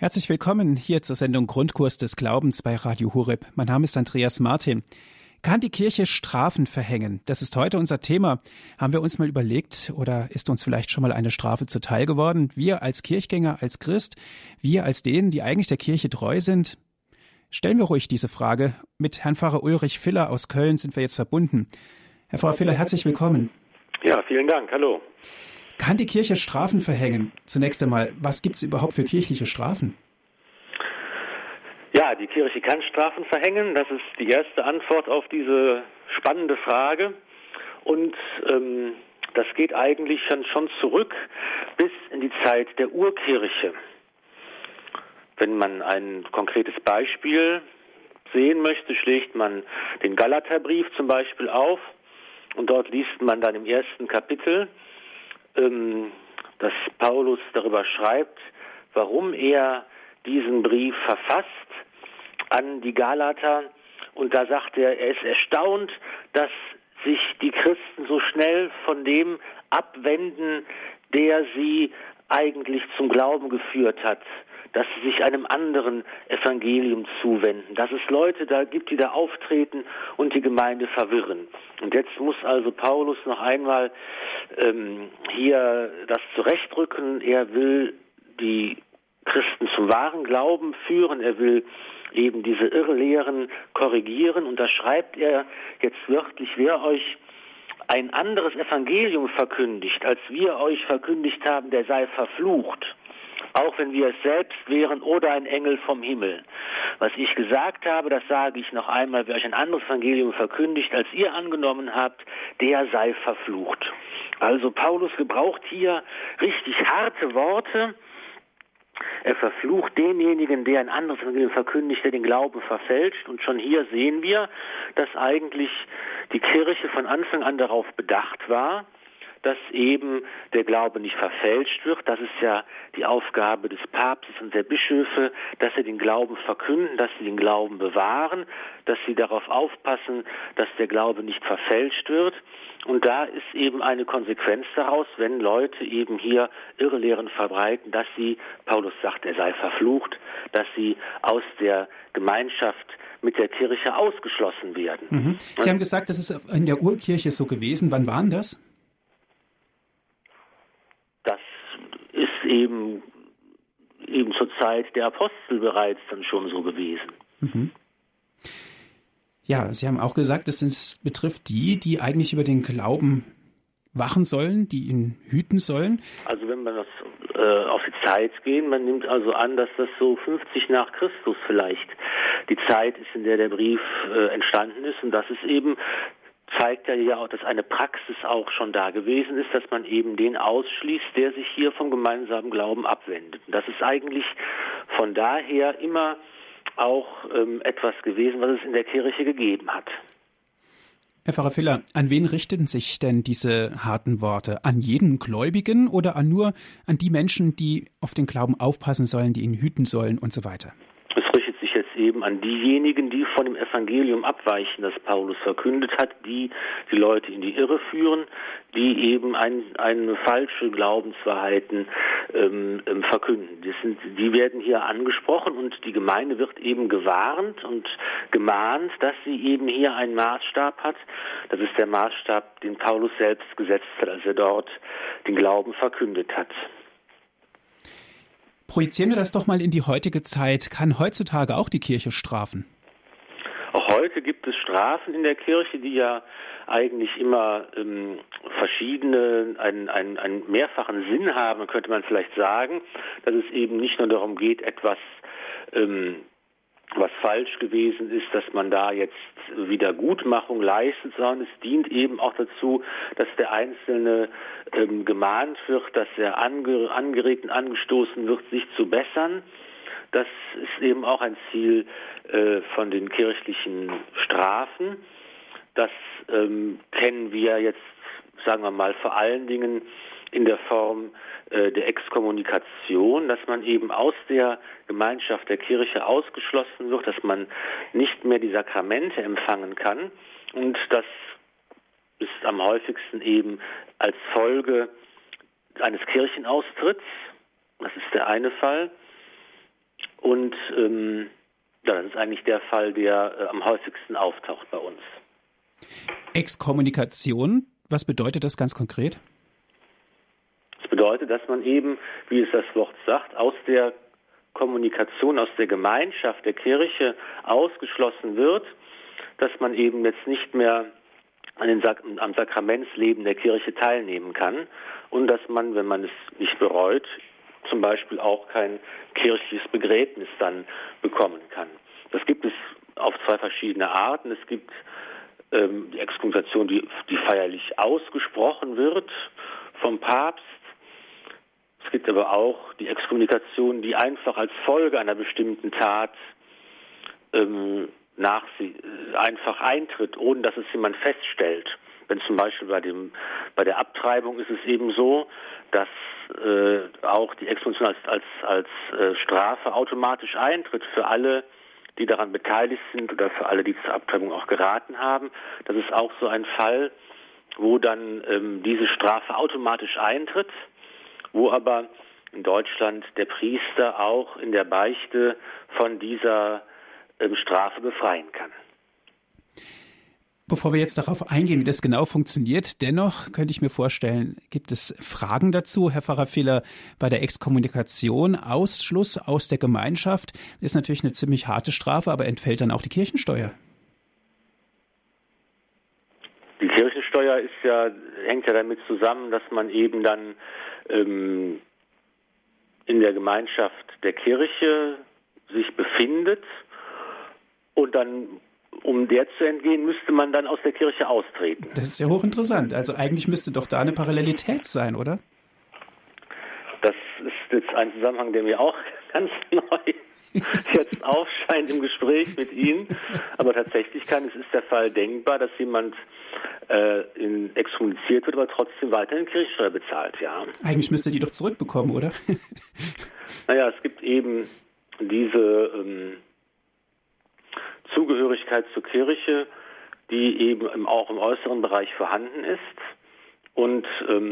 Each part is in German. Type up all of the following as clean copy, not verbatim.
Herzlich willkommen hier zur Sendung Grundkurs des Glaubens bei Radio Horeb. Mein Name ist Andreas Martin. Kann die Kirche Strafen verhängen? Das ist heute unser Thema. Haben wir uns mal überlegt oder ist uns vielleicht schon mal eine Strafe zuteil geworden? Wir als Kirchgänger, als Christ, wir als denen, die eigentlich der Kirche treu sind? Stellen wir ruhig diese Frage. Mit Herrn Pfarrer Ulrich Filler aus Köln sind wir jetzt verbunden. Herr Pfarrer Filler, herzlich willkommen. Ja, vielen Dank. Hallo. Kann die Kirche Strafen verhängen? Zunächst einmal, was gibt es überhaupt für kirchliche Strafen? Ja, die Kirche kann Strafen verhängen. Das ist die erste Antwort auf diese spannende Frage. Und das geht eigentlich schon zurück bis in die Zeit der Urkirche. Wenn man ein konkretes Beispiel sehen möchte, schlägt man den Galaterbrief zum Beispiel auf. Und dort liest man dann im ersten Kapitel, dass Paulus darüber schreibt, warum er diesen Brief verfasst an die Galater. Und da sagt er ist erstaunt, dass sich die Christen so schnell von dem abwenden, der sie eigentlich zum Glauben geführt hat, dass sie sich einem anderen Evangelium zuwenden, dass es Leute da gibt, die da auftreten und die Gemeinde verwirren. Und jetzt muss also Paulus noch einmal hier das zurechtrücken. Er will die Christen zum wahren Glauben führen, er will eben diese Irrlehren korrigieren. Und da schreibt er jetzt wörtlich, wer euch ein anderes Evangelium verkündigt, als wir euch verkündigt haben, der sei verflucht. Auch wenn wir es selbst wären oder ein Engel vom Himmel. Was ich gesagt habe, das sage ich noch einmal, wer euch ein anderes Evangelium verkündigt, als ihr angenommen habt, der sei verflucht. Also Paulus gebraucht hier richtig harte Worte. Er verflucht denjenigen, der ein anderes Evangelium verkündigt, der den Glauben verfälscht. Und schon hier sehen wir, dass eigentlich die Kirche von Anfang an darauf bedacht war, dass eben der Glaube nicht verfälscht wird. Das ist ja die Aufgabe des Papstes und der Bischöfe, dass sie den Glauben verkünden, dass sie den Glauben bewahren, dass sie darauf aufpassen, dass der Glaube nicht verfälscht wird. Und da ist eben eine Konsequenz daraus, wenn Leute eben hier Irrlehren verbreiten, dass sie, Paulus sagt, er sei verflucht, dass sie aus der Gemeinschaft mit der Kirche ausgeschlossen werden. Mhm. Sie haben gesagt, das ist in der Urkirche so gewesen. Wann war denn das? Das ist eben zur Zeit der Apostel bereits dann schon so gewesen. Mhm. Ja, Sie haben auch gesagt, es betrifft die eigentlich über den Glauben wachen sollen, die ihn hüten sollen. Also wenn man das auf die Zeit gehen, man nimmt also an, dass das so 50 nach Christus vielleicht die Zeit ist, in der der Brief entstanden ist. Und das ist eben zeigt ja auch, dass eine Praxis auch schon da gewesen ist, dass man eben den ausschließt, der sich hier vom gemeinsamen Glauben abwendet. Und das ist eigentlich von daher immer auch etwas gewesen, was es in der Kirche gegeben hat. Herr Pfarrer Filler, an wen richten sich denn diese harten Worte? An jeden Gläubigen oder nur an die Menschen, die auf den Glauben aufpassen sollen, die ihn hüten sollen und so weiter? Es richtet sich jetzt eben an diejenigen, die von dem Evangelium abweichen, das Paulus verkündet hat, die Leute in die Irre führen, die eben eine falsche Glaubenswahrheiten verkünden. Die werden hier angesprochen und die Gemeinde wird eben gewarnt und gemahnt, dass sie eben hier einen Maßstab hat. Das ist der Maßstab, den Paulus selbst gesetzt hat, als er dort den Glauben verkündet hat. Projizieren wir das doch mal in die heutige Zeit. Kann heutzutage auch die Kirche strafen? Auch heute gibt es Strafen in der Kirche, die ja eigentlich immer verschiedene, einen mehrfachen Sinn haben, könnte man vielleicht sagen, dass es eben nicht nur darum geht, etwas was falsch gewesen ist, dass man da jetzt Wiedergutmachung leistet, sondern es dient eben auch dazu, dass der Einzelne gemahnt wird, dass er angeregt und angestoßen wird, sich zu bessern. Das ist eben auch ein Ziel von den kirchlichen Strafen. Das kennen wir jetzt, sagen wir mal, vor allen Dingen in der Form der Exkommunikation, dass man eben aus der Gemeinschaft der Kirche ausgeschlossen wird, dass man nicht mehr die Sakramente empfangen kann. Und das ist am häufigsten eben als Folge eines Kirchenaustritts. Das ist der eine Fall. Und das ist eigentlich der Fall, der am häufigsten auftaucht bei uns. Exkommunikation, was bedeutet das ganz konkret? Das bedeutet, dass man eben, wie es das Wort sagt, aus der Kommunikation, aus der Gemeinschaft der Kirche ausgeschlossen wird, dass man eben jetzt nicht mehr am Sakramentsleben der Kirche teilnehmen kann und dass man, wenn man es nicht bereut, zum Beispiel auch kein kirchliches Begräbnis dann bekommen kann. Das gibt es auf zwei verschiedene Arten. Es gibt die Exkommunikation, die feierlich ausgesprochen wird vom Papst. Es gibt aber auch die Exkommunikation, die einfach als Folge einer bestimmten Tat einfach eintritt, ohne dass es jemand feststellt. Wenn zum Beispiel bei der Abtreibung ist es eben so, dass auch die Exkommunikation als Strafe automatisch eintritt für alle, die daran beteiligt sind oder für alle, die zur Abtreibung auch geraten haben. Das ist auch so ein Fall, wo dann diese Strafe automatisch eintritt, wo aber in Deutschland der Priester auch in der Beichte von dieser Strafe befreien kann. Bevor wir jetzt darauf eingehen, wie das genau funktioniert, dennoch könnte ich mir vorstellen, gibt es Fragen dazu, Herr Pfarrer Fehler, bei der Exkommunikation, Ausschluss aus der Gemeinschaft ist natürlich eine ziemlich harte Strafe, aber entfällt dann auch die Kirchensteuer? Die Kirchensteuer hängt ja damit zusammen, dass man eben dann in der Gemeinschaft der Kirche sich befindet und dann, um der zu entgehen, müsste man dann aus der Kirche austreten. Das ist ja hochinteressant. Also eigentlich müsste doch da eine Parallelität sein, oder? Das ist jetzt ein Zusammenhang, der mir auch ganz neu jetzt aufscheint im Gespräch mit Ihnen. Aber tatsächlich ist der Fall denkbar, dass jemand exkommuniziert wird, aber trotzdem weiterhin Kirchensteuer bezahlt, ja. Eigentlich müsste die doch zurückbekommen, oder? Naja, es gibt eben diese Zugehörigkeit zur Kirche, die eben auch im äußeren Bereich vorhanden ist. Und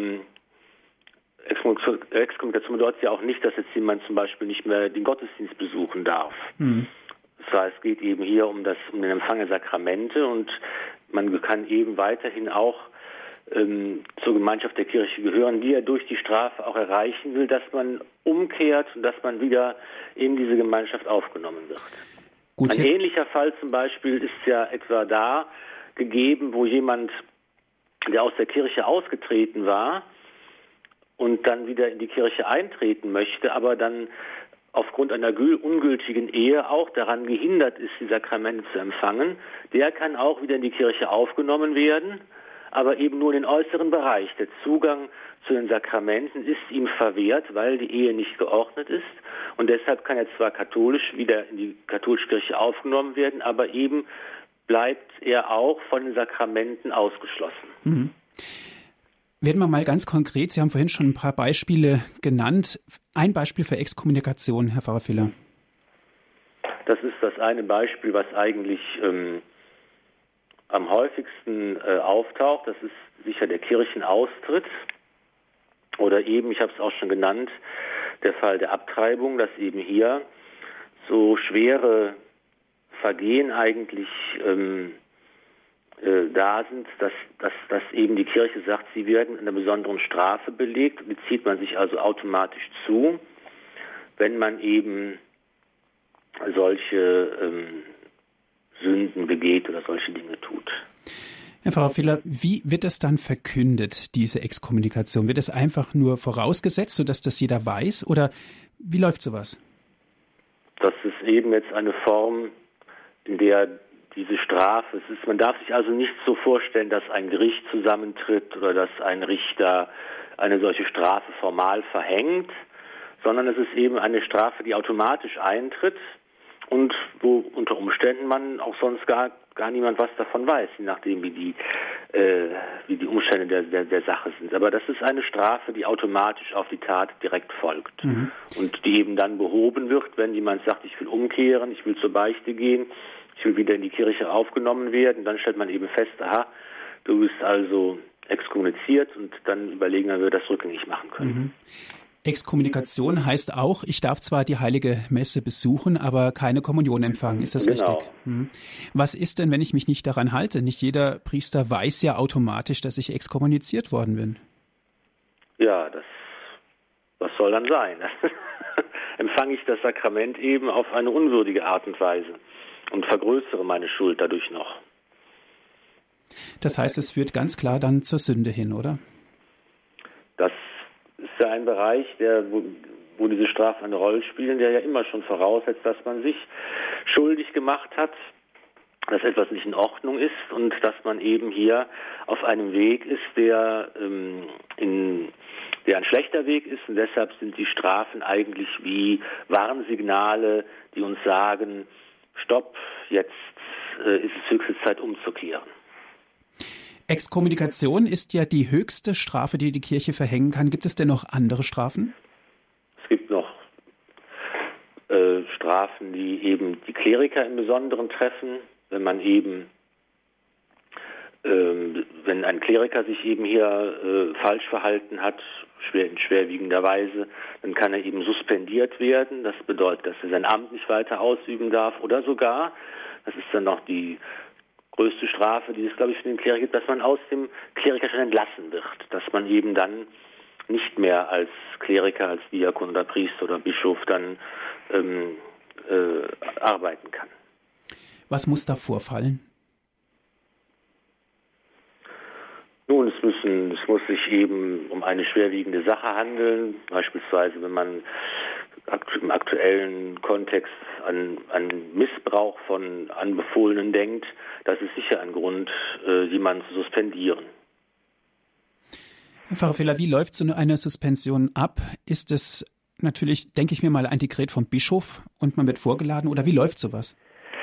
Exkommunikation bedeutet ja auch nicht, dass jetzt jemand zum Beispiel nicht mehr den Gottesdienst besuchen darf. Mhm. Das heißt, es geht eben hier um den Empfang der Sakramente und man kann eben weiterhin auch zur Gemeinschaft der Kirche gehören, die er durch die Strafe auch erreichen will, dass man umkehrt und dass man wieder in diese Gemeinschaft aufgenommen wird. Gut, ein ähnlicher Fall zum Beispiel ist ja etwa da gegeben, wo jemand, der aus der Kirche ausgetreten war und dann wieder in die Kirche eintreten möchte, aber dann aufgrund einer ungültigen Ehe auch daran gehindert ist, die Sakramente zu empfangen, der kann auch wieder in die Kirche aufgenommen werden, aber eben nur in den äußeren Bereich. Der Zugang zu den Sakramenten ist ihm verwehrt, weil die Ehe nicht geordnet ist. Und deshalb kann er zwar katholisch wieder in die katholische Kirche aufgenommen werden, aber eben bleibt er auch von den Sakramenten ausgeschlossen. Mhm. Werden wir mal ganz konkret, Sie haben vorhin schon ein paar Beispiele genannt. Ein Beispiel für Exkommunikation, Herr Pfarrer Fehler. Das ist das eine Beispiel, was eigentlich am häufigsten auftaucht. Das ist sicher der Kirchenaustritt. Oder eben, ich habe es auch schon genannt, der Fall der Abtreibung, dass eben hier so schwere Vergehen eigentlich da sind, dass eben die Kirche sagt, sie werden in einer besonderen Strafe belegt, bezieht man sich also automatisch zu, wenn man eben solche Sünden begeht oder solche Dinge tut. Herr Pfarrer Fehler, wie wird das dann verkündet, diese Exkommunikation? Wird es einfach nur vorausgesetzt, sodass das jeder weiß, oder wie läuft sowas? Das ist eben jetzt eine Form, in der diese Strafe, man darf sich also nicht so vorstellen, dass ein Gericht zusammentritt oder dass ein Richter eine solche Strafe formal verhängt, sondern es ist eben eine Strafe, die automatisch eintritt und wo unter Umständen man auch sonst gar niemand was davon weiß, je nachdem wie die Umstände der Sache sind. Aber das ist eine Strafe, die automatisch auf die Tat direkt folgt und die eben dann behoben wird, wenn jemand sagt, ich will umkehren, ich will zur Beichte gehen, ich will wieder in die Kirche aufgenommen werden. Dann stellt man eben fest, aha, du bist also exkommuniziert und dann überlegen wir, wie wir das rückgängig machen können. Exkommunikation heißt auch, ich darf zwar die Heilige Messe besuchen, aber keine Kommunion empfangen. Ist das Genau. richtig? Was ist denn, wenn ich mich nicht daran halte? Nicht jeder Priester weiß ja automatisch, dass ich exkommuniziert worden bin. Ja, was soll dann sein? Empfange ich das Sakrament eben auf eine unwürdige Art und Weise und vergrößere meine Schuld dadurch noch. Das heißt, es führt ganz klar dann zur Sünde hin, oder? Das ist ja ein Bereich, wo diese Strafen eine Rolle spielen, der ja immer schon voraussetzt, dass man sich schuldig gemacht hat, dass etwas nicht in Ordnung ist und dass man eben hier auf einem Weg ist, der ein schlechter Weg ist. Und deshalb sind die Strafen eigentlich wie Warnsignale, die uns sagen, stopp, jetzt ist es höchste Zeit umzukehren. Exkommunikation ist ja die höchste Strafe, die die Kirche verhängen kann. Gibt es denn noch andere Strafen? Es gibt noch Strafen, die eben die Kleriker im Besonderen treffen. Wenn man eben, wenn ein Kleriker sich eben hier falsch verhalten hat, in schwerwiegender Weise, dann kann er eben suspendiert werden. Das bedeutet, dass er sein Amt nicht weiter ausüben darf oder sogar, das ist dann noch die größte Strafe, die es, glaube ich, für den Kleriker gibt, dass man aus dem Klerikerstand entlassen wird, dass man eben dann nicht mehr als Kleriker, als Diakon oder Priester oder Bischof dann arbeiten kann. Was muss da vorfallen? Nun, es muss sich eben um eine schwerwiegende Sache handeln, beispielsweise wenn man im aktuellen Kontext an Missbrauch von Anbefohlenen denkt, das ist sicher ein Grund, jemanden zu suspendieren. Herr Pfarrer Fehler, wie läuft so eine Suspension ab? Ist es natürlich, denke ich mir mal, ein Dekret vom Bischof und man wird vorgeladen oder wie läuft sowas?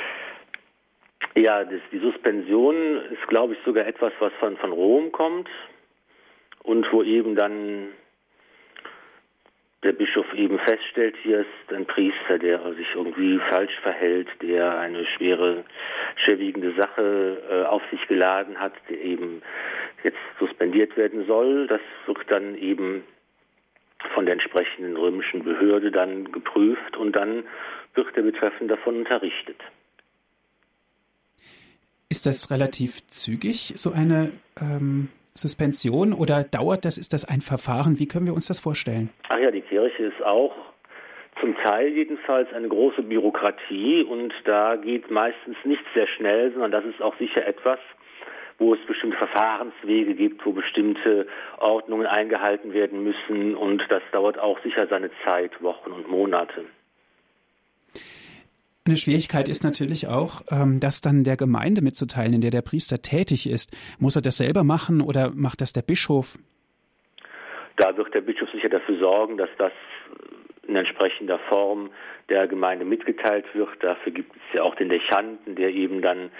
Ja, die Suspension ist, glaube ich, sogar etwas, was von Rom kommt und wo eben dann der Bischof eben feststellt, hier ist ein Priester, der sich irgendwie falsch verhält, der eine schwerwiegende Sache auf sich geladen hat, der eben jetzt suspendiert werden soll. Das wird dann eben von der entsprechenden römischen Behörde dann geprüft und dann wird der Betreffende davon unterrichtet. Ist das relativ zügig, so eine Suspension, oder dauert das? Ist das ein Verfahren? Wie können wir uns das vorstellen? Ach ja, die Kirche ist auch zum Teil jedenfalls eine große Bürokratie und da geht meistens nichts sehr schnell, sondern das ist auch sicher etwas, wo es bestimmte Verfahrenswege gibt, wo bestimmte Ordnungen eingehalten werden müssen und das dauert auch sicher seine Zeit, Wochen und Monate. Eine Schwierigkeit ist natürlich auch, das dann der Gemeinde mitzuteilen, in der der Priester tätig ist. Muss er das selber machen oder macht das der Bischof? Da wird der Bischof sicher dafür sorgen, dass das in entsprechender Form der Gemeinde mitgeteilt wird. Dafür gibt es ja auch den Dechanten, der eben dann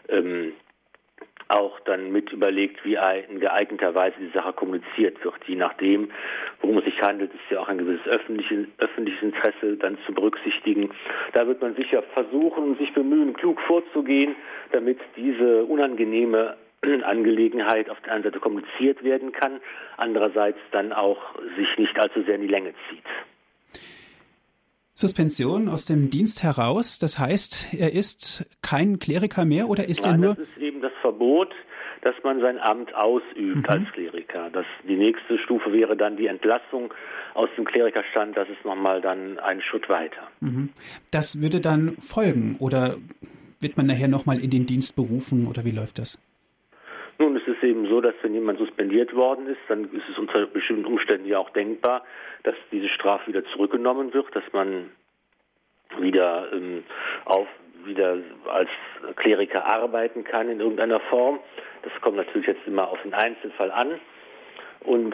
auch dann mit überlegt, wie in geeigneter Weise die Sache kommuniziert wird. Je nachdem, worum es sich handelt, ist ja auch ein gewisses öffentliches Interesse dann zu berücksichtigen. Da wird man sicher versuchen und sich bemühen, klug vorzugehen, damit diese unangenehme Angelegenheit auf der einen Seite kommuniziert werden kann, andererseits dann auch sich nicht allzu sehr in die Länge zieht. Suspension aus dem Dienst heraus, das heißt, er ist kein Kleriker mehr oder ist er nur... Das ist eben das Verbot, dass man sein Amt ausübt als Kleriker. Die nächste Stufe wäre dann die Entlassung aus dem Klerikerstand, das ist nochmal dann einen Schritt weiter. Das würde dann folgen oder wird man nachher nochmal in den Dienst berufen oder wie läuft das? Nun, es ist eben so, dass wenn jemand suspendiert worden ist, dann ist es unter bestimmten Umständen ja auch denkbar, dass diese Strafe wieder zurückgenommen wird, dass man wieder als Kleriker arbeiten kann in irgendeiner Form. Das kommt natürlich jetzt immer auf den Einzelfall an. Und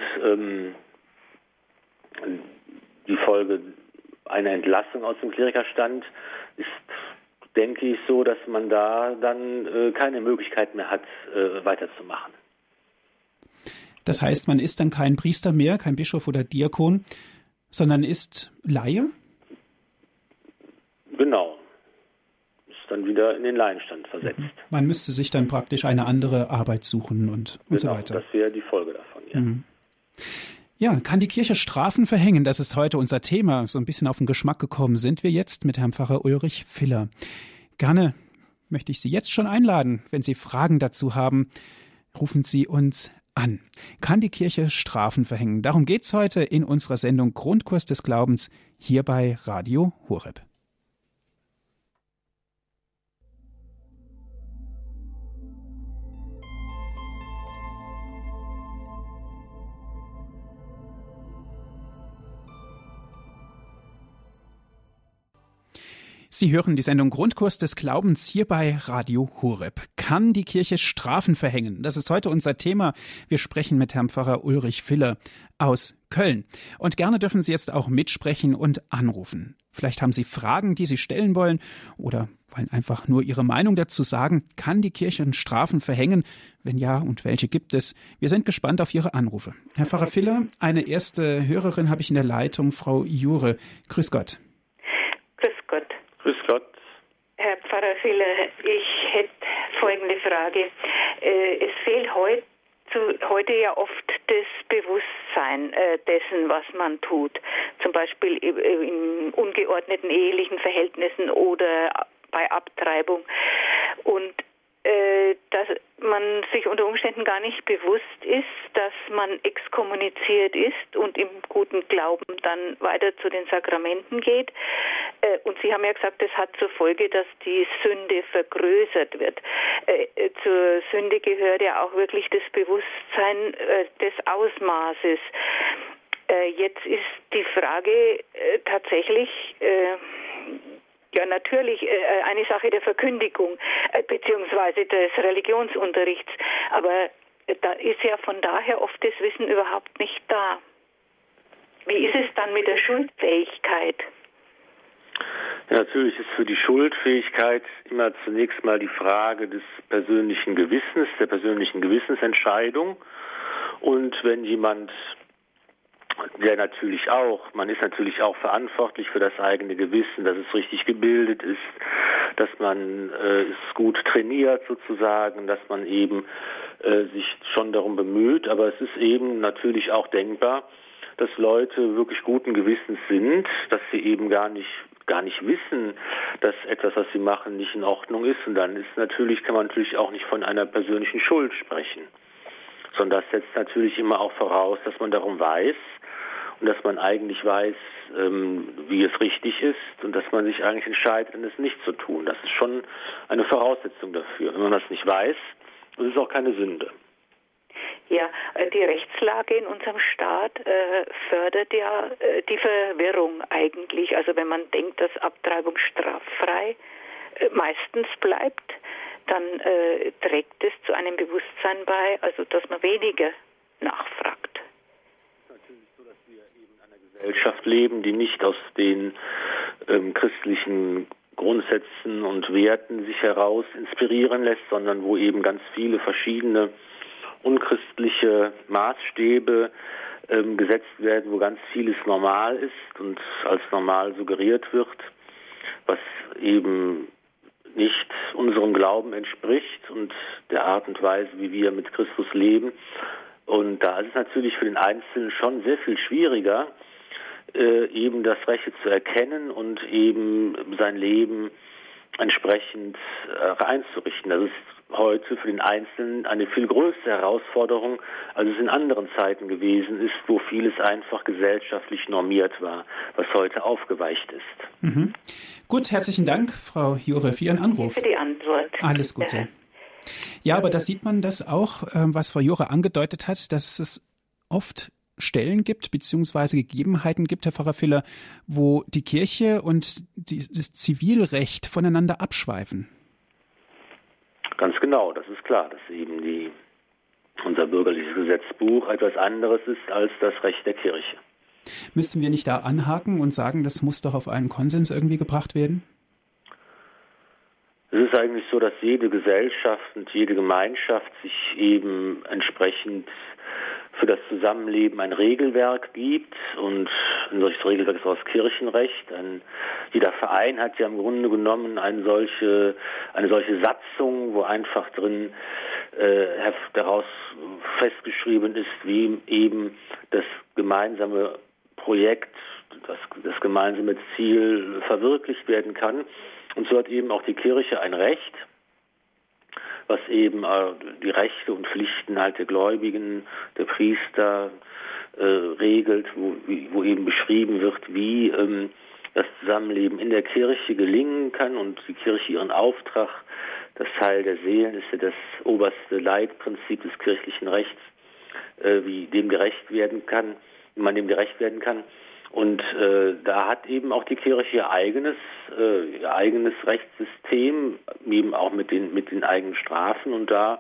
die Folge einer Entlassung aus dem Klerikerstand ist, denke ich, so, dass man da dann keine Möglichkeit mehr hat, weiterzumachen. Das heißt, man ist dann kein Priester mehr, kein Bischof oder Diakon, sondern ist Laie? Genau. Ist dann wieder in den Laienstand versetzt. Man müsste sich dann praktisch eine andere Arbeit suchen und so weiter. Das wäre die Folge davon, ja. Ja, kann die Kirche Strafen verhängen? Das ist heute unser Thema. So ein bisschen auf den Geschmack gekommen sind wir jetzt mit Herrn Pfarrer Ulrich Filler. Gerne möchte ich Sie jetzt schon einladen. Wenn Sie Fragen dazu haben, rufen Sie uns an. Kann die Kirche Strafen verhängen? Darum geht's heute in unserer Sendung Grundkurs des Glaubens hier bei Radio Horeb. Sie hören die Sendung Grundkurs des Glaubens hier bei Radio Horeb. Kann die Kirche Strafen verhängen? Das ist heute unser Thema. Wir sprechen mit Herrn Pfarrer Ulrich Filler aus Köln. Und gerne dürfen Sie jetzt auch mitsprechen und anrufen. Vielleicht haben Sie Fragen, die Sie stellen wollen oder wollen einfach nur Ihre Meinung dazu sagen. Kann die Kirche Strafen verhängen? Wenn ja, und welche gibt es? Wir sind gespannt auf Ihre Anrufe. Herr Pfarrer Filler, eine erste Hörerin habe ich in der Leitung, Frau Jure. Grüß Gott. Grüß Gott. Grüß Gott. Herr Pfarrer Filler, ich hätte folgende Frage. Es fehlt heute ja oft das Bewusstsein dessen, was man tut. Zum Beispiel in ungeordneten ehelichen Verhältnissen oder bei Abtreibung. Und dass man sich unter Umständen gar nicht bewusst ist, dass man exkommuniziert ist und im guten Glauben dann weiter zu den Sakramenten geht. Und Sie haben ja gesagt, das hat zur Folge, dass die Sünde vergrößert wird. Zur Sünde gehört ja auch wirklich das Bewusstsein des Ausmaßes. Jetzt ist die Frage tatsächlich... Ja, natürlich eine Sache der Verkündigung beziehungsweise des Religionsunterrichts. Aber da ist ja von daher oft das Wissen überhaupt nicht da. Wie ist es dann mit der Schuldfähigkeit? Ja, natürlich ist für die Schuldfähigkeit immer zunächst mal die Frage des persönlichen Gewissens, der persönlichen Gewissensentscheidung. Und wenn jemand... man ist natürlich auch verantwortlich für das eigene Gewissen, dass es richtig gebildet ist, dass man es gut trainiert sozusagen, dass man eben sich schon darum bemüht. Aber es ist eben natürlich auch denkbar, dass Leute wirklich guten Gewissens sind, dass sie eben gar nicht wissen, dass etwas, was sie machen, nicht in Ordnung ist. Und dann kann man natürlich auch nicht von einer persönlichen Schuld sprechen. Sondern das setzt natürlich immer auch voraus, dass man darum weiß und dass man eigentlich weiß, wie es richtig ist und dass man sich eigentlich entscheidet, es nicht zu tun. Das ist schon eine Voraussetzung dafür. Wenn man das nicht weiß, das ist auch keine Sünde. Ja, die Rechtslage in unserem Staat fördert ja die Verwirrung eigentlich. Also wenn man denkt, dass Abtreibung straffrei meistens bleibt, dann trägt es zu einem Bewusstsein bei, also dass man weniger nachfragt. Es ist natürlich so, dass wir eben in einer Gesellschaft leben, die nicht aus den christlichen Grundsätzen und Werten sich heraus inspirieren lässt, sondern wo eben ganz viele verschiedene unchristliche Maßstäbe gesetzt werden, wo ganz vieles normal ist und als normal suggeriert wird, was eben nicht unserem Glauben entspricht und der Art und Weise, wie wir mit Christus leben. Und da ist es natürlich für den Einzelnen schon sehr viel schwieriger, eben das Rechte zu erkennen und eben sein Leben entsprechend einzurichten. Das ist heute für den Einzelnen eine viel größere Herausforderung, als es in anderen Zeiten gewesen ist, wo vieles einfach gesellschaftlich normiert war, was heute aufgeweicht ist. Mhm. Gut, herzlichen Dank, Frau Jure, für Ihren Anruf. Für die Antwort. Alles Gute. Ja, aber da sieht man das auch, was Frau Jure angedeutet hat, dass es oft Stellen gibt, beziehungsweise Gegebenheiten gibt, Herr Pfarrer Filler, wo die Kirche und das Zivilrecht voneinander abschweifen. Ganz genau, das ist klar, dass eben unser bürgerliches Gesetzbuch etwas anderes ist als das Recht der Kirche. Müssten wir nicht da anhaken und sagen, das muss doch auf einen Konsens irgendwie gebracht werden? Es ist eigentlich so, dass jede Gesellschaft und jede Gemeinschaft sich eben entsprechend für das Zusammenleben ein Regelwerk gibt, und ein solches Regelwerk ist auch das Kirchenrecht. Jeder Verein hat ja im Grunde genommen eine solche Satzung, wo einfach drin daraus festgeschrieben ist, wie eben das gemeinsame Projekt, das gemeinsame Ziel verwirklicht werden kann. Und so hat eben auch die Kirche ein Recht, was eben die Rechte und Pflichten halt der Gläubigen, der Priester regelt, wo eben beschrieben wird, wie das Zusammenleben in der Kirche gelingen kann und die Kirche ihren Auftrag, das Heil der Seelen ist ja das oberste Leitprinzip des kirchlichen Rechts, wie man dem gerecht werden kann. Und da hat eben auch die Kirche ihr eigenes Rechtssystem, eben auch mit den eigenen Strafen. Und da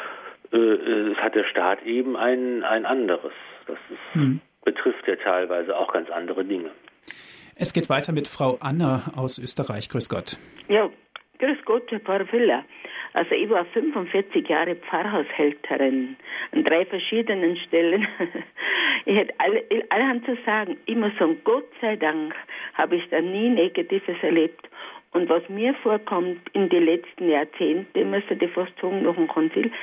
hat der Staat eben ein anderes. Das betrifft ja teilweise auch ganz andere Dinge. Es geht weiter mit Frau Anna aus Österreich. Grüß Gott. Ja, grüß Gott, Herr Pfarrer Filler. Also ich war 45 Jahre Pfarrhaushälterin an 3 verschiedenen Stellen. Ich hätte allerhand zu sagen. Ich muss sagen, Gott sei Dank habe ich da nie Negatives erlebt. Und was mir vorkommt in den letzten Jahrzehnten, müsste ich fast sagen, nach dem Konzil,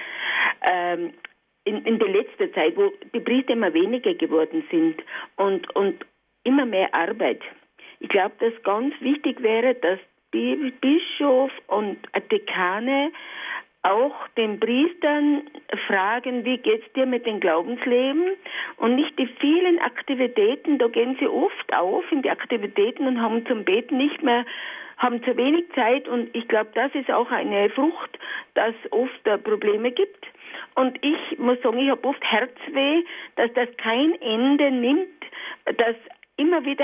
in der letzten Zeit, wo die Priester immer weniger geworden sind und immer mehr Arbeit. Ich glaube, dass ganz wichtig wäre, dass Bischof und Dekane auch den Priestern fragen, wie geht's dir mit dem Glaubensleben, und nicht die vielen Aktivitäten, da gehen sie oft auf in die Aktivitäten und haben zum Beten haben zu wenig Zeit, und ich glaube, das ist auch eine Frucht, dass oft Probleme gibt. Und ich muss sagen, ich habe oft Herzweh, dass das kein Ende nimmt, dass immer wieder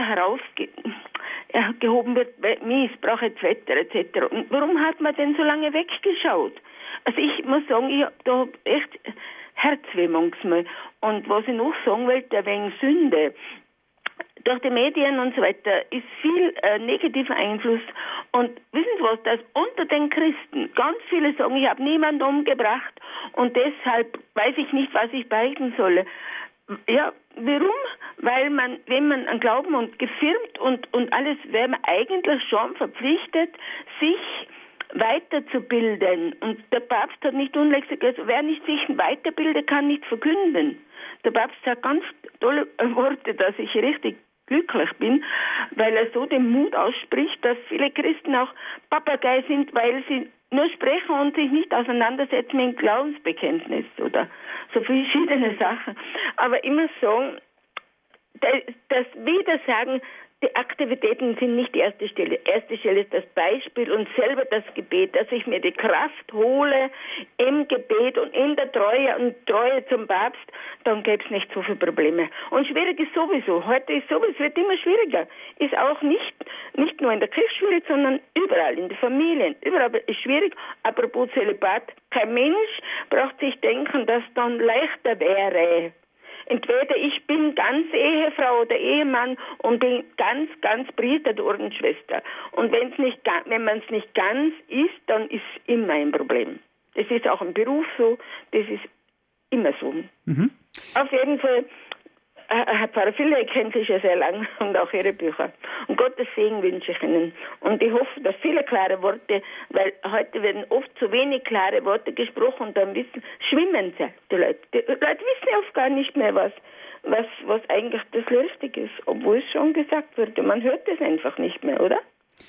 gehoben wird, Missbrauch etc. Und warum hat man denn so lange weggeschaut? Also ich muss sagen, ich habe da echt Herzweh manchmal. Und was ich noch sagen wollte, wegen Sünde. Durch die Medien und so weiter ist viel negativer Einfluss. Und wissen Sie was, dass unter den Christen ganz viele sagen, ich habe niemanden umgebracht und deshalb weiß ich nicht, was ich beichten soll. Ja, warum? Weil wenn man an Glauben und gefirmt und alles, wäre man eigentlich schon verpflichtet, sich weiterzubilden. Und der Papst hat nicht unlängst gesagt, wer nicht sich weiterbildet, kann nicht verkünden. Der Papst sagt ganz tolle Worte, dass ich richtig glücklich bin, weil er so den Mut ausspricht, dass viele Christen auch Papagei sind, weil sie nur sprechen und sich nicht auseinandersetzen mit dem Glaubensbekenntnis oder so verschiedene Sachen. Aber immer sagen, das Widersagen, die Aktivitäten sind nicht die erste Stelle. Erste Stelle ist das Beispiel und selber das Gebet, dass ich mir die Kraft hole im Gebet und in der Treue zum Papst, dann gäbe es nicht so viele Probleme. Und schwierig ist sowieso. Heute ist sowieso, es wird immer schwieriger. Ist auch nicht nur in der Kirche schwierig, sondern überall, in den Familien. Überall ist schwierig. Apropos Zölibat, kein Mensch braucht sich denken, dass dann leichter wäre. Entweder ich bin ganz Ehefrau oder Ehemann und bin ganz, ganz Priester oder Ordensschwester. Und wenn man es nicht ganz ist, dann ist immer ein Problem. Das ist auch im Beruf so, das ist immer so. Mhm. Auf jeden Fall, Herr Pfarrer Filler, ich kenne Sie schon sehr lange und auch Ihre Bücher. Und Gottes Segen wünsche ich Ihnen. Und ich hoffe, dass viele klare Worte, weil heute werden oft zu wenig klare Worte gesprochen und dann schwimmen sie, die Leute. Die Leute wissen oft gar nicht mehr, was eigentlich das Richtige ist, obwohl es schon gesagt wurde. Man hört es einfach nicht mehr, oder?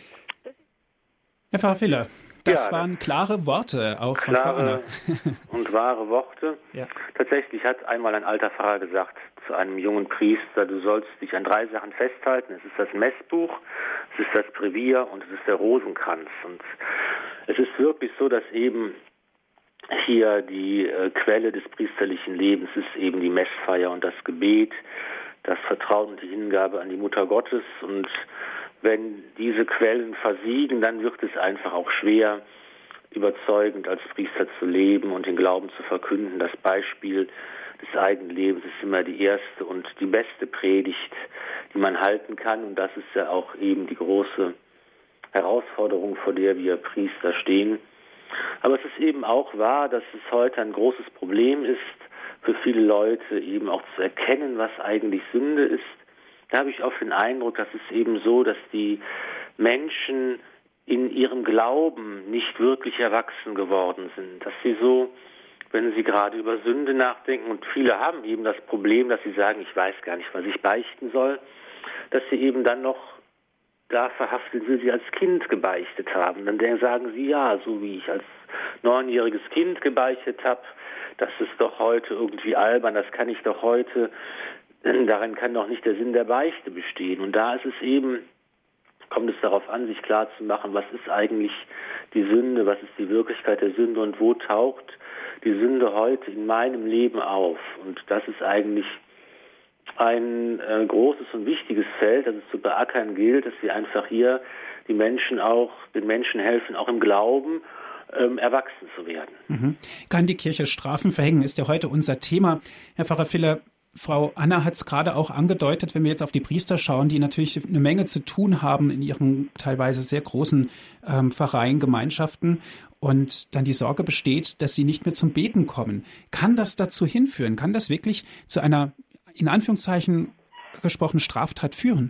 Herr Pfarrer Filler, das waren klare Worte, auch von Frau Anna. Und wahre Worte. Ja. Tatsächlich hat einmal ein alter Pfarrer gesagt zu einem jungen Priester, du sollst dich an 3 Sachen festhalten. Es ist das Messbuch, es ist das Brevier und es ist der Rosenkranz. Und es ist wirklich so, dass eben hier die Quelle des priesterlichen Lebens ist eben die Messfeier und das Gebet, das Vertrauen und die Hingabe an die Mutter Gottes. Und wenn diese Quellen versiegen, dann wird es einfach auch schwer, überzeugend als Priester zu leben und den Glauben zu verkünden. Das Beispiel des eigenen Lebens ist immer die erste und die beste Predigt, die man halten kann. Und das ist ja auch eben die große Herausforderung, vor der wir Priester stehen. Aber es ist eben auch wahr, dass es heute ein großes Problem ist, für viele Leute eben auch zu erkennen, was eigentlich Sünde ist. Da habe ich oft den Eindruck, dass es eben so, dass die Menschen in ihrem Glauben nicht wirklich erwachsen geworden sind, dass sie so wenn sie gerade über Sünde nachdenken, und viele haben eben das Problem, dass sie sagen, ich weiß gar nicht, was ich beichten soll, dass sie eben dann noch da verhaftet sind, sie als Kind gebeichtet haben. Dann sagen sie, ja, so wie ich als 9-jähriges Kind gebeichtet habe, das ist doch heute irgendwie albern, das kann ich doch heute, darin kann doch nicht der Sinn der Beichte bestehen. Und da ist es eben, kommt es darauf an, sich klar zu machen, was ist eigentlich die Sünde, was ist die Wirklichkeit der Sünde und wo taucht die Sünde heute in meinem Leben auf. Und das ist eigentlich ein großes und wichtiges Feld, das es zu beackern gilt, dass wir einfach hier den Menschen helfen, auch im Glauben erwachsen zu werden. Mhm. Kann die Kirche Strafen verhängen, ist ja heute unser Thema. Herr Pfarrer Filler, Frau Anna hat es gerade auch angedeutet, wenn wir jetzt auf die Priester schauen, die natürlich eine Menge zu tun haben in ihren teilweise sehr großen Pfarreien, Gemeinschaften, und dann die Sorge besteht, dass sie nicht mehr zum Beten kommen. Kann das dazu hinführen? Kann das wirklich zu einer, in Anführungszeichen gesprochen, Straftat führen?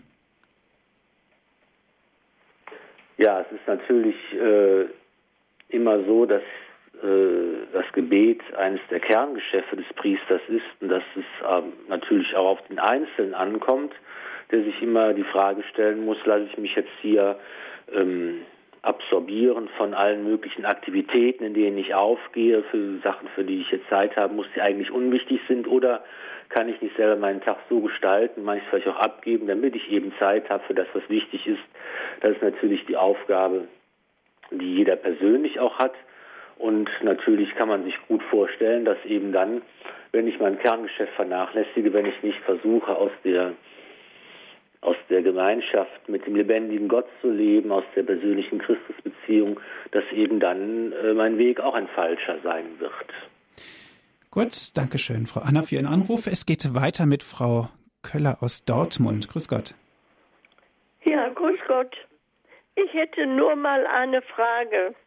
Ja, es ist natürlich immer so, dass das Gebet eines der Kerngeschäfte des Priesters ist und dass es natürlich auch auf den Einzelnen ankommt, der sich immer die Frage stellen muss, lasse ich mich jetzt hier absorbieren von allen möglichen Aktivitäten, in denen ich aufgehe, für Sachen, für die ich jetzt Zeit haben muss, die eigentlich unwichtig sind, oder kann ich nicht selber meinen Tag so gestalten, manchmal vielleicht auch abgeben, damit ich eben Zeit habe für das, was wichtig ist. Das ist natürlich die Aufgabe, die jeder persönlich auch hat. Und natürlich kann man sich gut vorstellen, dass eben dann, wenn ich mein Kerngeschäft vernachlässige, wenn ich nicht versuche, aus der Gemeinschaft mit dem lebendigen Gott zu leben, aus der persönlichen Christusbeziehung, dass eben dann mein Weg auch ein falscher sein wird. Gut, danke schön, Frau Anna, für Ihren Anruf. Es geht weiter mit Frau Köller aus Dortmund. Grüß Gott. Ja, grüß Gott. Ich hätte nur mal eine Frage.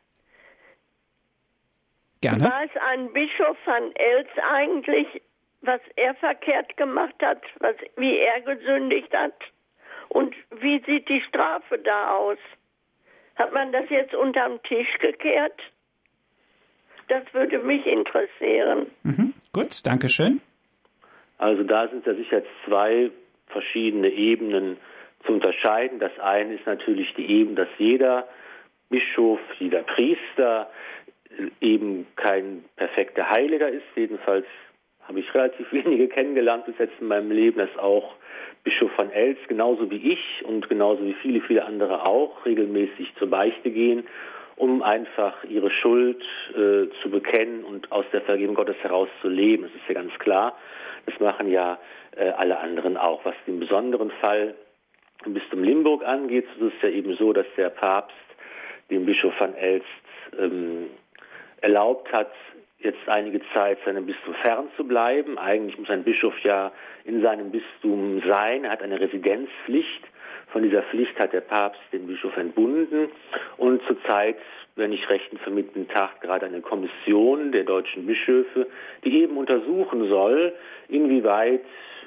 Gerne. Weiß ein Bischof von Els eigentlich, was er verkehrt gemacht hat, wie er gesündigt hat? Und wie sieht die Strafe da aus? Hat man das jetzt unterm Tisch gekehrt? Das würde mich interessieren. Mhm, gut, danke schön. Also da sind ja sicher 2 verschiedene Ebenen zu unterscheiden. Das eine ist natürlich die Ebene, dass jeder Bischof, jeder Priester eben kein perfekter Heiliger ist. Jedenfalls habe ich relativ wenige kennengelernt bis jetzt in meinem Leben, dass auch Bischof von Els, genauso wie ich und genauso wie viele, viele andere auch, regelmäßig zur Beichte gehen, um einfach ihre Schuld zu bekennen und aus der Vergebung Gottes heraus zu leben. Das ist ja ganz klar. Das machen ja alle anderen auch. Was den besonderen Fall im Bistum Limburg angeht, so ist es ja eben so, dass der Papst dem Bischof von Elst erlaubt hat, jetzt einige Zeit seinem Bistum fern zu bleiben. Eigentlich muss ein Bischof ja in seinem Bistum sein. Er hat eine Residenzpflicht. Von dieser Pflicht hat der Papst den Bischof entbunden. Und zurzeit, wenn ich recht informiert, tagt gerade eine Kommission der deutschen Bischöfe, die eben untersuchen soll, inwieweit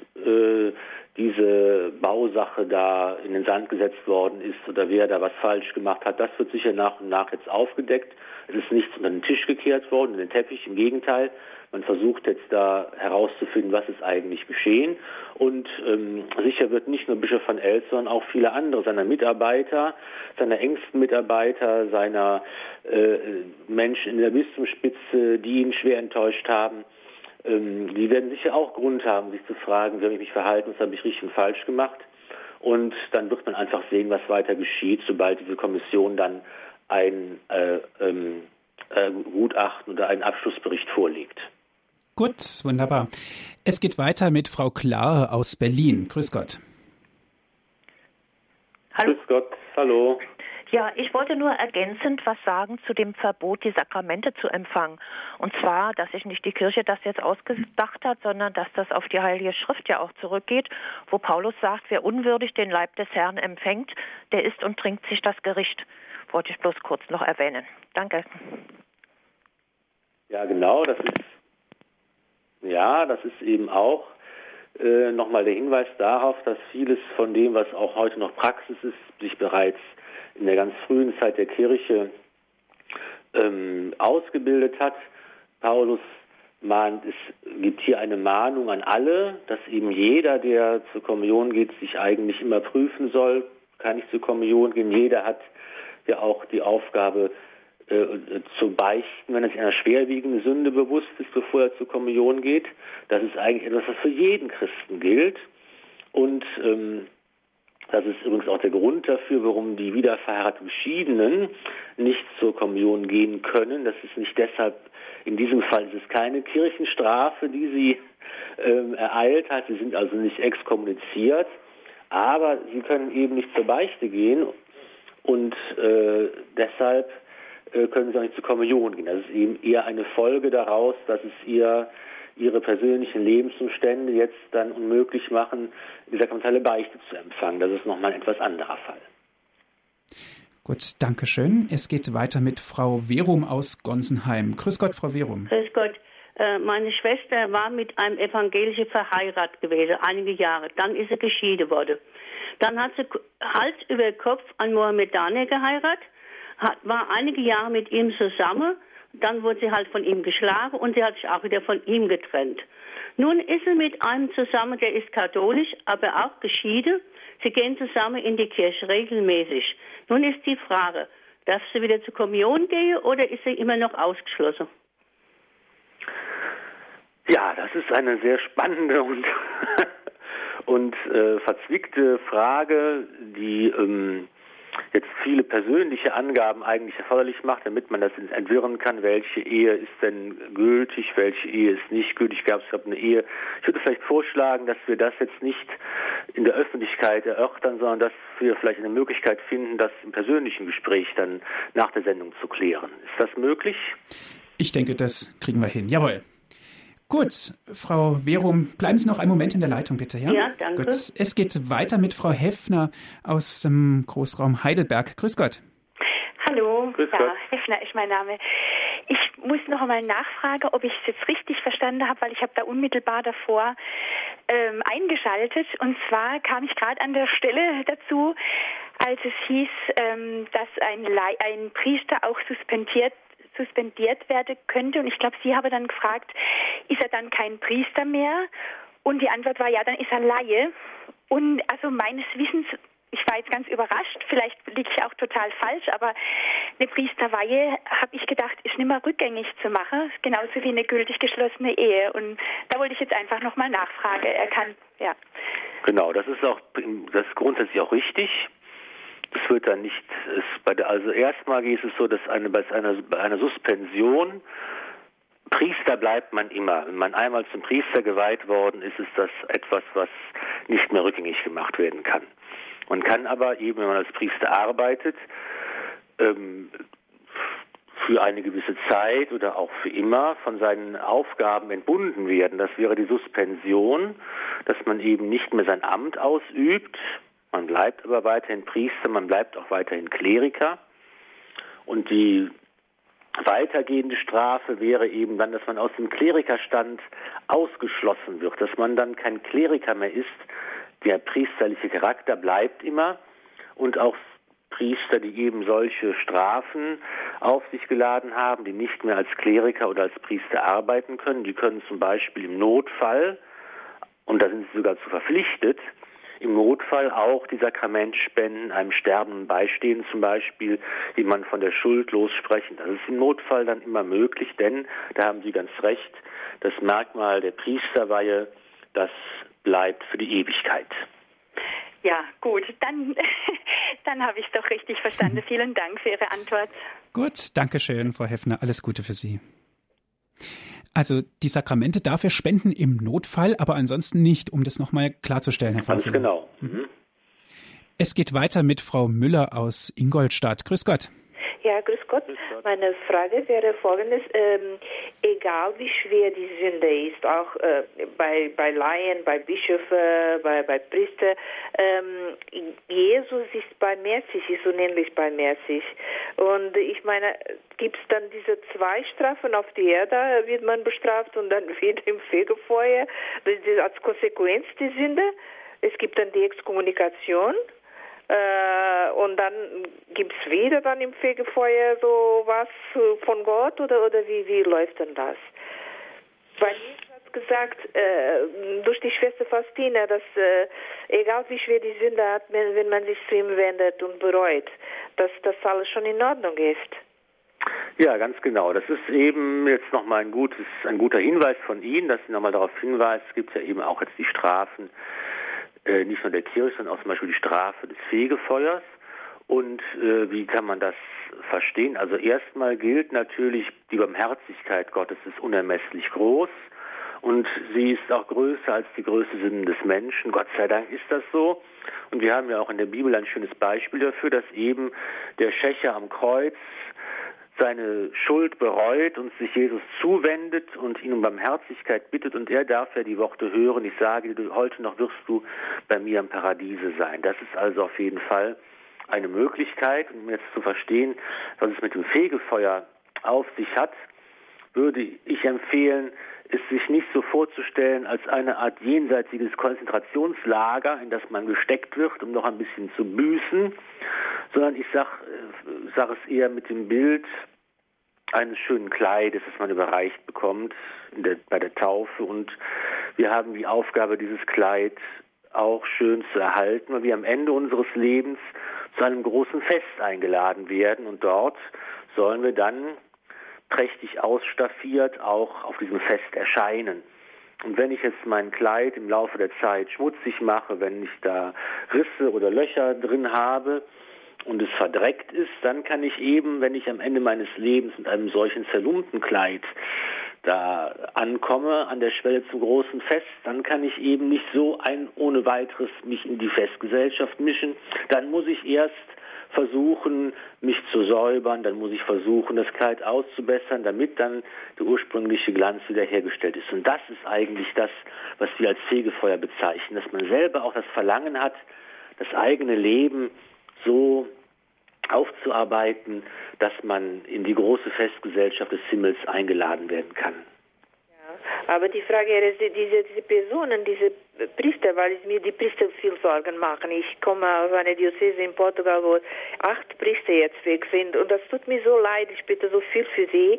diese Bausache da in den Sand gesetzt worden ist oder wer da was falsch gemacht hat. Das wird sicher nach und nach jetzt aufgedeckt. Es ist nichts unter den Tisch gekehrt worden, in den Teppich. Im Gegenteil, man versucht jetzt da herauszufinden, was ist eigentlich geschehen. Und sicher wird nicht nur Bischof von Els, sondern auch viele andere seiner Mitarbeiter, seiner engsten Mitarbeiter, seiner Menschen in der Bistumsspitze, die ihn schwer enttäuscht haben, die werden sicher auch Grund haben, sich zu fragen, wie habe ich mich verhalten, was habe ich richtig und falsch gemacht. Und dann wird man einfach sehen, was weiter geschieht, sobald diese Kommission dann ein Gutachten oder einen Abschlussbericht vorlegt. Gut, wunderbar. Es geht weiter mit Frau Klare aus Berlin. Grüß Gott. Hallo. Grüß Gott, hallo. Ja, ich wollte nur ergänzend was sagen zu dem Verbot, die Sakramente zu empfangen. Und zwar, dass sich nicht die Kirche das jetzt ausgedacht hat, sondern dass das auf die Heilige Schrift ja auch zurückgeht, wo Paulus sagt, wer unwürdig den Leib des Herrn empfängt, der isst und trinkt sich das Gericht. Wollte ich bloß kurz noch erwähnen. Danke. Ja, genau, das ist eben auch nochmal der Hinweis darauf, dass vieles von dem, was auch heute noch Praxis ist, sich bereits in der ganz frühen Zeit der Kirche ausgebildet hat. Paulus es gibt hier eine Mahnung an alle, dass eben jeder, der zur Kommunion geht, sich eigentlich immer prüfen soll, kann ich zur Kommunion gehen. Jeder hat ja auch die Aufgabe zu beichten, wenn er sich einer schwerwiegenden Sünde bewusst ist, bevor er zur Kommunion geht. Das ist eigentlich etwas, was für jeden Christen gilt. Und das ist übrigens auch der Grund dafür, warum die wiederverheirateten Geschiedenen nicht zur Kommunion gehen können. Das ist nicht deshalb, in diesem Fall ist es keine Kirchenstrafe, die sie ereilt hat. Sie sind also nicht exkommuniziert, aber sie können eben nicht zur Beichte gehen und deshalb können sie auch nicht zur Kommunion gehen. Das ist eben eher eine Folge daraus, dass es ihre persönlichen Lebensumstände jetzt dann unmöglich machen, die sakramentale Beichte zu empfangen. Das ist nochmal ein etwas anderer Fall. Gut, danke schön. Es geht weiter mit Frau Verum aus Gonsenheim. Grüß Gott, Frau Verum. Grüß Gott. Meine Schwester war mit einem Evangelischen verheiratet gewesen, einige Jahre. Dann ist sie geschieden worden. Dann hat sie Hals über Kopf einen Mohammedaner geheiratet, war einige Jahre mit ihm zusammen. Dann wurde sie halt von ihm geschlagen und sie hat sich auch wieder von ihm getrennt. Nun ist sie mit einem zusammen, der ist katholisch, aber auch geschieden. Sie gehen zusammen in die Kirche regelmäßig. Nun ist die Frage, darf sie wieder zur Kommunion gehen oder ist sie immer noch ausgeschlossen? Ja, das ist eine sehr spannende und verzwickte Frage, die jetzt viele persönliche Angaben eigentlich erforderlich macht, damit man das entwirren kann, welche Ehe ist denn gültig, welche Ehe ist nicht gültig. Gab es eine Ehe? Ich würde vielleicht vorschlagen, dass wir das jetzt nicht in der Öffentlichkeit erörtern, sondern dass wir vielleicht eine Möglichkeit finden, das im persönlichen Gespräch dann nach der Sendung zu klären. Ist das möglich? Ich denke, das kriegen wir hin. Jawohl. Gut, Frau Verum, bleiben Sie noch einen Moment in der Leitung, bitte. Ja, ja, danke. Gut, es geht weiter mit Frau Heffner aus dem Großraum Heidelberg. Grüß Gott. Hallo, Grüß ja, Gott. Heffner ist mein Name. Ich muss noch einmal nachfragen, ob ich es jetzt richtig verstanden habe, weil ich habe da unmittelbar davor eingeschaltet. Und zwar kam ich gerade an der Stelle dazu, als es hieß, dass ein Priester auch suspendiert werden könnte. Und ich glaube, Sie haben dann gefragt, ist er dann kein Priester mehr? Und die Antwort war, ja, dann ist er Laie. Und also meines Wissens, ich war jetzt ganz überrascht, vielleicht liege ich auch total falsch, aber eine Priesterweihe, habe ich gedacht, ist nicht mehr rückgängig zu machen, genauso wie eine gültig geschlossene Ehe. Und da wollte ich jetzt einfach nochmal nachfragen. Er kann, ja. Genau, das ist grundsätzlich auch richtig. Es wird dann nicht, also erstmal ist es so, dass bei einer Suspension, Priester bleibt man immer. Wenn man einmal zum Priester geweiht worden ist, ist das etwas, was nicht mehr rückgängig gemacht werden kann. Man kann aber eben, wenn man als Priester arbeitet, für eine gewisse Zeit oder auch für immer von seinen Aufgaben entbunden werden. Das wäre die Suspension, dass man eben nicht mehr sein Amt ausübt. Man bleibt aber weiterhin Priester, man bleibt auch weiterhin Kleriker. Und die weitergehende Strafe wäre eben dann, dass man aus dem Klerikerstand ausgeschlossen wird, dass man dann kein Kleriker mehr ist. Der priesterliche Charakter bleibt immer und auch Priester, die eben solche Strafen auf sich geladen haben, die nicht mehr als Kleriker oder als Priester arbeiten können, die können zum Beispiel im Notfall, und da sind sie sogar zu verpflichtet, im Notfall auch die Sakramentspenden einem Sterbenden beistehen, zum Beispiel jemanden von der Schuld lossprechen. Das ist im Notfall dann immer möglich, denn, da haben Sie ganz recht, das Merkmal der Priesterweihe, das bleibt für die Ewigkeit. Ja, gut, dann habe ich es doch richtig verstanden. Vielen Dank für Ihre Antwort. Gut, danke schön, Frau Heffner. Alles Gute für Sie. Also die Sakramente darf er spenden im Notfall, aber ansonsten nicht, um das nochmal klarzustellen, Herr Pfarrer. Ganz genau. Mhm. Es geht weiter mit Frau Müller aus Ingolstadt. Grüß Gott. Ja, grüß Gott. Meine Frage wäre folgendes. Egal wie schwer die Sünde ist, auch bei Laien, bei Bischöfen, bei Priestern, Jesus ist barmherzig, ist unendlich barmherzig. Und ich meine, gibt es dann diese 2 Strafen auf die Erde, wird man bestraft und dann wieder im Fegefeuer, das ist als Konsequenz die Sünde. Es gibt dann die Exkommunikation. Und dann gibt es wieder dann im Fegefeuer so was von Gott oder wie läuft denn das? Weil Jesus hat gesagt, durch die Schwester Faustina, dass egal wie schwer die Sünde hat, wenn man sich zu ihm wendet und bereut, dass das alles schon in Ordnung ist. Ja, ganz genau. Das ist eben jetzt nochmal ein guter Hinweis von Ihnen, dass Sie nochmal darauf hinweisen, es gibt ja eben auch jetzt die Strafen, nicht nur der Kirche, sondern auch zum Beispiel die Strafe des Fegefeuers. Und wie kann man das verstehen? Also erstmal gilt natürlich, die Barmherzigkeit Gottes ist unermesslich groß und sie ist auch größer als die größte Sünde des Menschen. Gott sei Dank ist das so. Und wir haben ja auch in der Bibel ein schönes Beispiel dafür, dass eben der Schächer am Kreuz seine Schuld bereut und sich Jesus zuwendet und ihn um Barmherzigkeit bittet, und er darf ja die Worte hören: Ich sage dir, heute noch wirst du bei mir im Paradiese sein. Das ist also auf jeden Fall eine Möglichkeit. Um jetzt zu verstehen, was es mit dem Fegefeuer auf sich hat, würde ich empfehlen, es sich nicht so vorzustellen als eine Art jenseitiges Konzentrationslager, in das man gesteckt wird, um noch ein bisschen zu büßen, sondern ich sag es eher mit dem Bild eines schönen Kleides, das man überreicht bekommt bei der Taufe, und wir haben die Aufgabe, dieses Kleid auch schön zu erhalten, weil wir am Ende unseres Lebens zu einem großen Fest eingeladen werden, und dort sollen wir dann prächtig ausstaffiert auch auf diesem Fest erscheinen. Und wenn ich jetzt mein Kleid im Laufe der Zeit schmutzig mache, wenn ich da Risse oder Löcher drin habe und es verdreckt ist, dann kann ich eben, wenn ich am Ende meines Lebens mit einem solchen zerlumpten Kleid da ankomme, an der Schwelle zum großen Fest, dann kann ich eben nicht so ohne weiteres mich in die Festgesellschaft mischen. Dann muss ich erst versuchen, mich zu säubern, dann muss ich versuchen, das Kleid auszubessern, damit dann der ursprüngliche Glanz wiederhergestellt ist. Und das ist eigentlich das, was wir als Fegefeuer bezeichnen, dass man selber auch das Verlangen hat, das eigene Leben so aufzuarbeiten, dass man in die große Festgesellschaft des Himmels eingeladen werden kann. Ja, aber die Frage ist, diese Personen, diese Priester, weil mir die Priester viel Sorgen machen. Ich komme aus einer Diözese in Portugal, wo 8 Priester jetzt weg sind, und das tut mir so leid, ich bitte so viel für sie.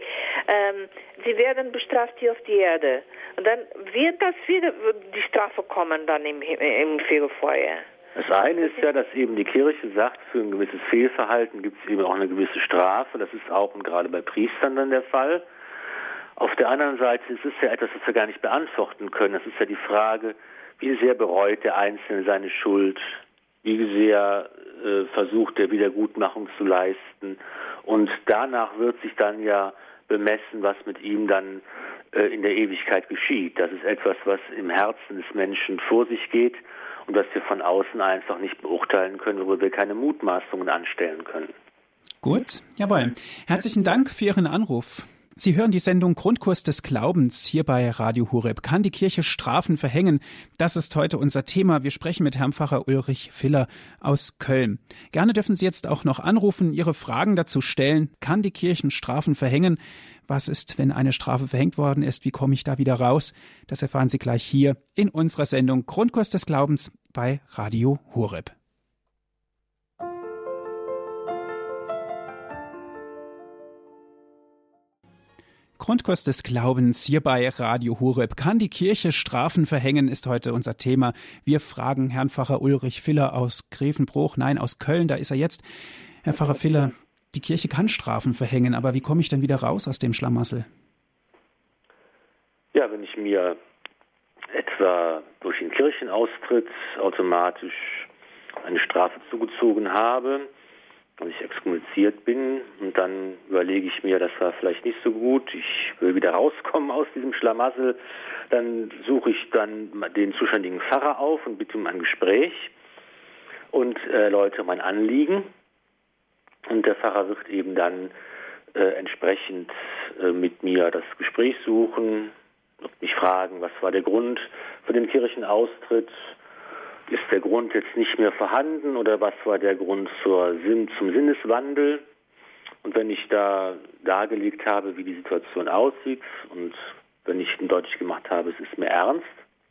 Sie werden bestraft hier auf die Erde. Und dann wird das wieder die Strafe kommen dann im Fegefeuer. Das eine ist ja, dass eben die Kirche sagt, für ein gewisses Fehlverhalten gibt es eben auch eine gewisse Strafe. Das ist auch und gerade bei Priestern dann der Fall. Auf der anderen Seite ist es ja etwas, was wir gar nicht beantworten können. Das ist ja die Frage, wie sehr bereut der Einzelne seine Schuld, wie sehr versucht er Wiedergutmachung zu leisten. Und danach wird sich dann ja bemessen, was mit ihm dann in der Ewigkeit geschieht. Das ist etwas, was im Herzen des Menschen vor sich geht und was wir von außen einfach nicht beurteilen können, worüber wir keine Mutmaßungen anstellen können. Gut, jawohl. Herzlichen Dank für Ihren Anruf. Sie hören die Sendung Grundkurs des Glaubens hier bei Radio Horeb. Kann die Kirche Strafen verhängen? Das ist heute unser Thema. Wir sprechen mit Herrn Pfarrer Ulrich Filler aus Köln. Gerne dürfen Sie jetzt auch noch anrufen, Ihre Fragen dazu stellen. Kann die Kirche Strafen verhängen? Was ist, wenn eine Strafe verhängt worden ist? Wie komme ich da wieder raus? Das erfahren Sie gleich hier in unserer Sendung Grundkurs des Glaubens bei Radio Horeb. Grundkurs des Glaubens hier bei Radio Horeb. Kann die Kirche Strafen verhängen, ist heute unser Thema. Wir fragen Herrn Pfarrer Ulrich Filler aus aus Köln, da ist er jetzt. Herr Pfarrer Filler, die Kirche kann Strafen verhängen, aber wie komme ich denn wieder raus aus dem Schlamassel? Ja, wenn ich mir etwa durch den Kirchenaustritt automatisch eine Strafe zugezogen habe, und ich exkommuniziert bin, und dann überlege ich mir, das war vielleicht nicht so gut, ich will wieder rauskommen aus diesem Schlamassel, dann suche ich dann den zuständigen Pfarrer auf und bitte um ein Gespräch und erläutere mein Anliegen, und der Pfarrer wird eben dann entsprechend mit mir das Gespräch suchen, wird mich fragen, was war der Grund für den Kirchenaustritt. Ist der Grund jetzt nicht mehr vorhanden oder was war der Grund zum Sinneswandel? Und wenn ich da dargelegt habe, wie die Situation aussieht, und wenn ich deutlich gemacht habe, es ist mir ernst,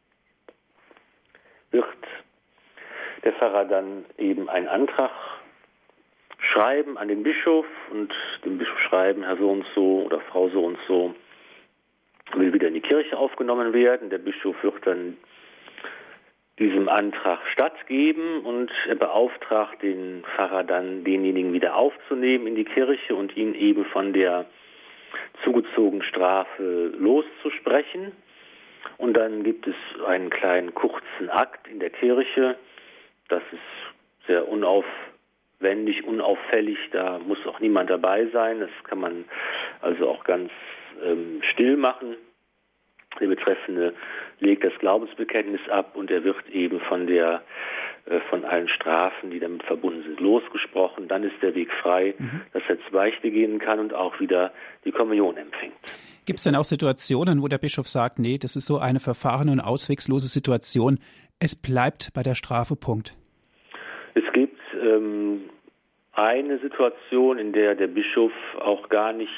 wird der Pfarrer dann eben einen Antrag schreiben an den Bischof und dem Bischof schreiben, Herr so und so oder Frau so und so, will wieder in die Kirche aufgenommen werden. Der Bischof wird dann diesem Antrag stattgeben und er beauftragt den Pfarrer dann, denjenigen wieder aufzunehmen in die Kirche und ihn eben von der zugezogenen Strafe loszusprechen. Und dann gibt es einen kleinen kurzen Akt in der Kirche. Das ist sehr unaufwendig, unauffällig. Da muss auch niemand dabei sein. Das kann man also auch ganz still machen. Der Betreffende legt das Glaubensbekenntnis ab und er wird eben von allen Strafen, die damit verbunden sind, losgesprochen. Dann ist der Weg frei, dass er zur Beichte gehen kann und auch wieder die Kommunion empfängt. Gibt es denn auch Situationen, wo der Bischof sagt, nee, das ist so eine verfahrene und auswegslose Situation, es bleibt bei der Strafe, Punkt? Es gibt eine Situation, in der der Bischof auch gar nicht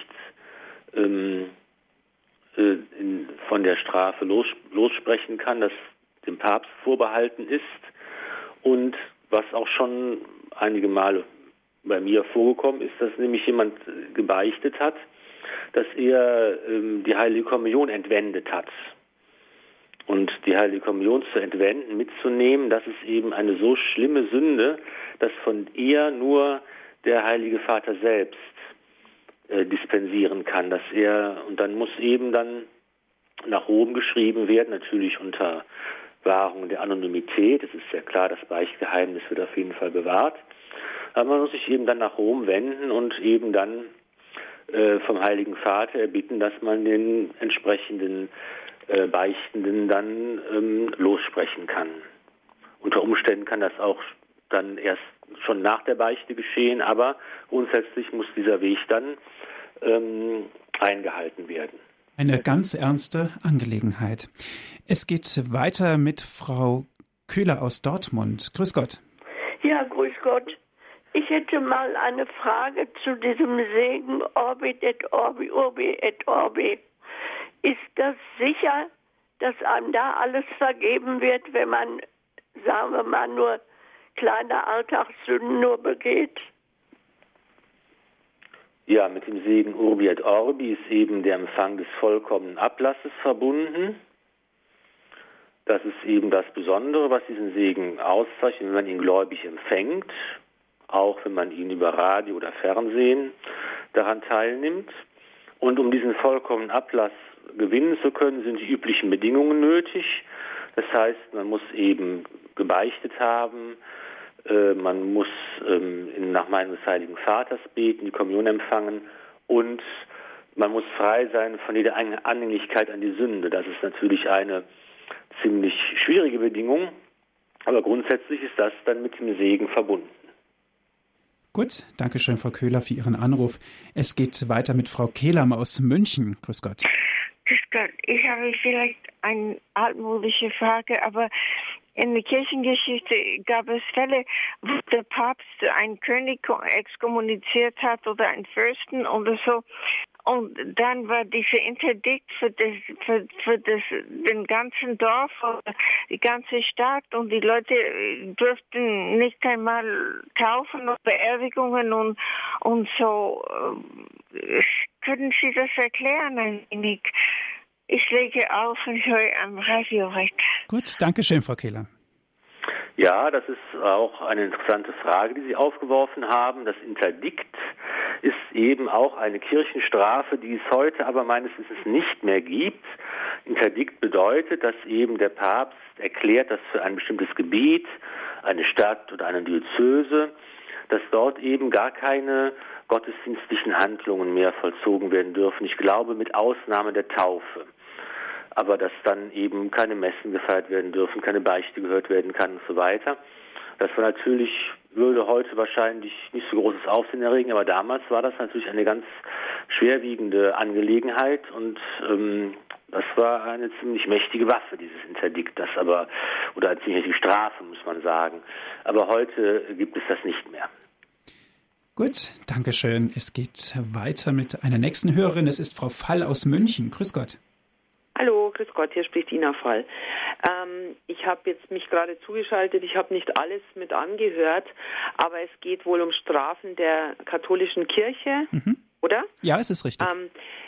von der Strafe lossprechen kann, das dem Papst vorbehalten ist und was auch schon einige Male bei mir vorgekommen ist, dass nämlich jemand gebeichtet hat, dass er die Heilige Kommunion entwendet hat. Und die Heilige Kommunion zu entwenden, mitzunehmen, das ist eben eine so schlimme Sünde, dass von ihr nur der Heilige Vater selbst dispensieren kann, und dann muss eben dann nach Rom geschrieben werden, natürlich unter Wahrung der Anonymität. Es ist ja klar, das Beichtgeheimnis wird auf jeden Fall bewahrt. Aber man muss sich eben dann nach Rom wenden und eben dann vom Heiligen Vater erbitten, dass man den entsprechenden Beichtenden dann lossprechen kann. Unter Umständen kann das auch dann erst schon nach der Beichte geschehen, aber grundsätzlich muss dieser Weg dann eingehalten werden. Eine ganz ernste Angelegenheit. Es geht weiter mit Frau Köhler aus Dortmund. Grüß Gott. Ja, grüß Gott. Ich hätte mal eine Frage zu diesem Segen Orbit et Orbi, Urbi et Orbi. Ist das sicher, dass einem da alles vergeben wird, wenn man, sagen wir mal, nur kleine Alltagssünden nur begeht? Ja, mit dem Segen Urbi et Orbi ist eben der Empfang des vollkommenen Ablasses verbunden. Das ist eben das Besondere, was diesen Segen auszeichnet, wenn man ihn gläubig empfängt, auch wenn man ihn über Radio oder Fernsehen daran teilnimmt. Und um diesen vollkommenen Ablass gewinnen zu können, sind die üblichen Bedingungen nötig. Das heißt, man muss eben gebeichtet haben, man muss nach Meinung des Heiligen Vaters beten, die Kommunion empfangen und man muss frei sein von jeder Anhänglichkeit an die Sünde. Das ist natürlich eine ziemlich schwierige Bedingung, aber grundsätzlich ist das dann mit dem Segen verbunden. Gut, danke schön, Frau Köhler, für Ihren Anruf. Es geht weiter mit Frau Kehlam aus München. Grüß Gott. Grüß Gott. Ich habe vielleicht eine altmodische Frage, aber in der Kirchengeschichte gab es Fälle, wo der Papst einen König exkommuniziert hat oder einen Fürsten oder so. Und dann war dieser Interdikt für den ganzen Dorf oder die ganze Stadt und die Leute durften nicht einmal taufen oder Beerdigungen und so. Können Sie das erklären ein wenig? Ich lege auf und höre am Radio weiter. Gut, danke schön, Frau Kehler. Ja, das ist auch eine interessante Frage, die Sie aufgeworfen haben. Das Interdikt ist eben auch eine Kirchenstrafe, die es heute aber meines Wissens nicht mehr gibt. Interdikt bedeutet, dass eben der Papst erklärt, dass für ein bestimmtes Gebiet, eine Stadt oder eine Diözese, dass dort eben gar keine gottesdienstlichen Handlungen mehr vollzogen werden dürfen. Ich glaube, mit Ausnahme der Taufe. Aber dass dann eben keine Messen gefeiert werden dürfen, keine Beichte gehört werden kann und so weiter. Das war natürlich, würde heute wahrscheinlich nicht so großes Aufsehen erregen, aber damals war das natürlich eine ganz schwerwiegende Angelegenheit und das war eine ziemlich mächtige Waffe, dieses Interdikt, oder eine ziemlich mächtige Strafe, muss man sagen. Aber heute gibt es das nicht mehr. Gut, danke schön. Es geht weiter mit einer nächsten Hörerin. Es ist Frau Fall aus München. Grüß Gott. Hallo, grüß Gott, hier spricht Ina Fall. Ich habe jetzt mich gerade zugeschaltet, ich habe nicht alles mit angehört, aber es geht wohl um Strafen der katholischen Kirche, oder? Ja, es ist richtig. Jetzt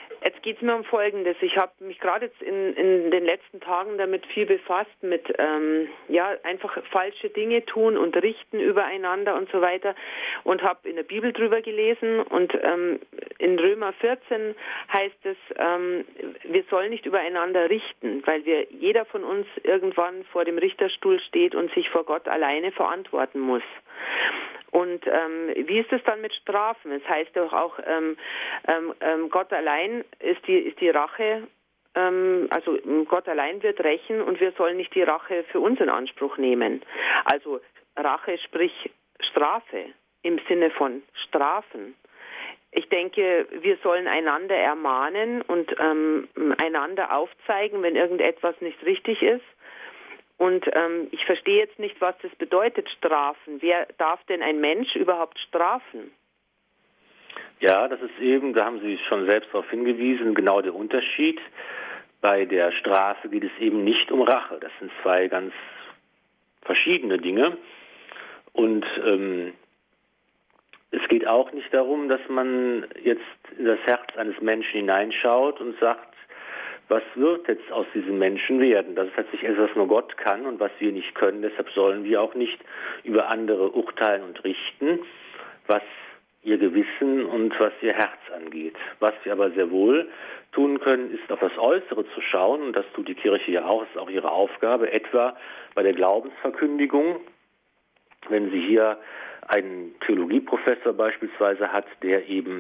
geht es mir um Folgendes. Ich habe mich gerade jetzt in den letzten Tagen damit viel befasst, mit einfach falsche Dinge tun und richten übereinander und so weiter, und habe in der Bibel drüber gelesen, und in Römer 14 heißt es, wir sollen nicht übereinander richten, weil jeder von uns irgendwann vor dem Richterstuhl steht und sich vor Gott alleine verantworten muss. Und wie ist es dann mit Strafen? Es heißt doch auch, Gott allein ist die Rache, also Gott allein wird rächen, und wir sollen nicht die Rache für uns in Anspruch nehmen. Also Rache, sprich Strafe im Sinne von Strafen. Ich denke, wir sollen einander ermahnen und einander aufzeigen, wenn irgendetwas nicht richtig ist. Und ich verstehe jetzt nicht, was das bedeutet, strafen. Wer darf denn ein Mensch überhaupt strafen? Ja, das ist eben, da haben Sie schon selbst darauf hingewiesen, genau der Unterschied. Bei der Strafe geht es eben nicht um Rache. Das sind zwei ganz verschiedene Dinge. Und es geht auch nicht darum, dass man jetzt in das Herz eines Menschen hineinschaut und sagt, was wird jetzt aus diesem Menschen werden? Das ist tatsächlich etwas, was nur Gott kann und was wir nicht können. Deshalb sollen wir auch nicht über andere urteilen und richten, was ihr Gewissen und was ihr Herz angeht. Was wir aber sehr wohl tun können, ist auf das Äußere zu schauen. Und das tut die Kirche ja auch. Das ist auch ihre Aufgabe, etwa bei der Glaubensverkündigung. Wenn sie hier einen Theologieprofessor beispielsweise hat, der eben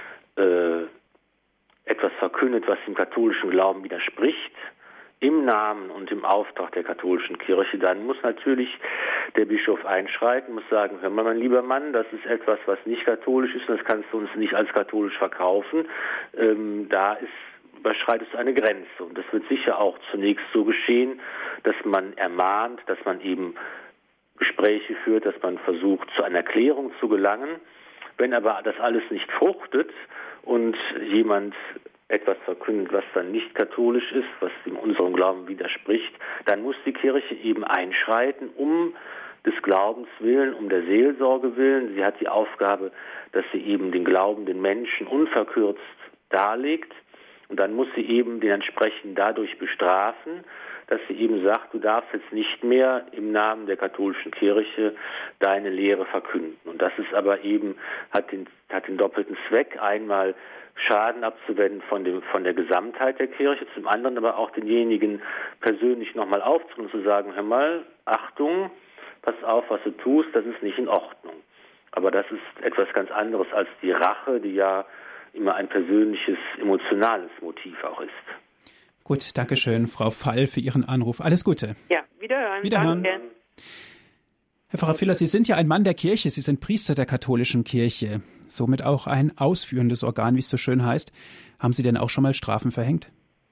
etwas verkündet, was dem katholischen Glauben widerspricht, im Namen und im Auftrag der katholischen Kirche, dann muss natürlich der Bischof einschreiten, muss sagen, hör mal, mein lieber Mann, das ist etwas, was nicht katholisch ist, und das kannst du uns nicht als katholisch verkaufen. Überschreitest du eine Grenze. Und das wird sicher auch zunächst so geschehen, dass man ermahnt, dass man eben Gespräche führt, dass man versucht, zu einer Klärung zu gelangen. Wenn aber das alles nicht fruchtet und jemand etwas verkündet, was dann nicht katholisch ist, was unserem Glauben widerspricht, dann muss die Kirche eben einschreiten, um des Glaubens willen, um der Seelsorge willen. Sie hat die Aufgabe, dass sie eben den Glauben den Menschen unverkürzt darlegt, und dann muss sie eben den entsprechend dadurch bestrafen, dass sie eben sagt, du darfst jetzt nicht mehr im Namen der katholischen Kirche deine Lehre verkünden. Und das ist aber eben, hat den doppelten Zweck, einmal Schaden abzuwenden von der Gesamtheit der Kirche, zum anderen aber auch denjenigen persönlich nochmal aufzunehmen und zu sagen, hör mal, Achtung, pass auf, was du tust, das ist nicht in Ordnung. Aber das ist etwas ganz anderes als die Rache, die ja immer ein persönliches, emotionales Motiv auch ist. Gut, danke schön, Frau Fall, für Ihren Anruf. Alles Gute. Ja, wiederhören. Wiederhören. Danke. Herr Pfarrer Filler, Sie sind ja ein Mann der Kirche, Sie sind Priester der katholischen Kirche, somit auch ein ausführendes Organ, wie es so schön heißt. Haben Sie denn auch schon mal Strafen verhängt?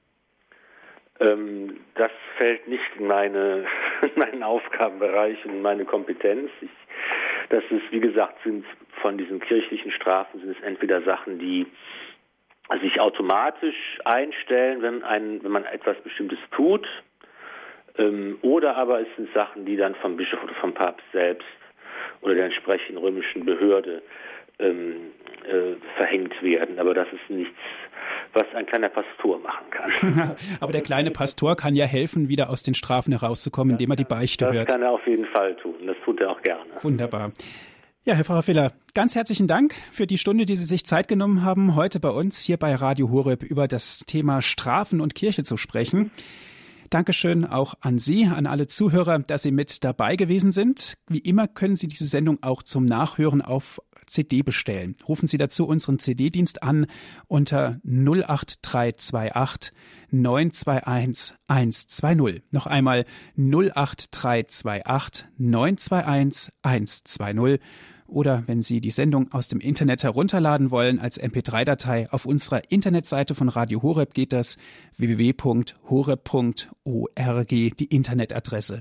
Das fällt nicht in meinen Aufgabenbereich und in meine Kompetenz. Das ist, wie gesagt, von diesen kirchlichen Strafen sind es entweder Sachen, die sich automatisch einstellen, wenn man etwas Bestimmtes tut, oder aber es sind Sachen, die dann vom Bischof oder vom Papst selbst oder der entsprechenden römischen Behörde verhängt werden. Aber das ist nichts, was ein kleiner Pastor machen kann. Aber der kleine Pastor kann ja helfen, wieder aus den Strafen herauszukommen, indem er die Beichte hört. Das kann er auf jeden Fall tun. Das tut er auch gerne. Wunderbar. Ja, Herr Pfarrer Filler, ganz herzlichen Dank für die Stunde, die Sie sich Zeit genommen haben, heute bei uns hier bei Radio Horeb über das Thema Strafen und Kirche zu sprechen. Dankeschön auch an Sie, an alle Zuhörer, dass Sie mit dabei gewesen sind. Wie immer können Sie diese Sendung auch zum Nachhören auf CD bestellen. Rufen Sie dazu unseren CD-Dienst an unter 08328 921 120. Noch einmal 08328 921 120. Oder wenn Sie die Sendung aus dem Internet herunterladen wollen als MP3-Datei, auf unserer Internetseite von Radio Horeb geht das www.horeb.org, die Internetadresse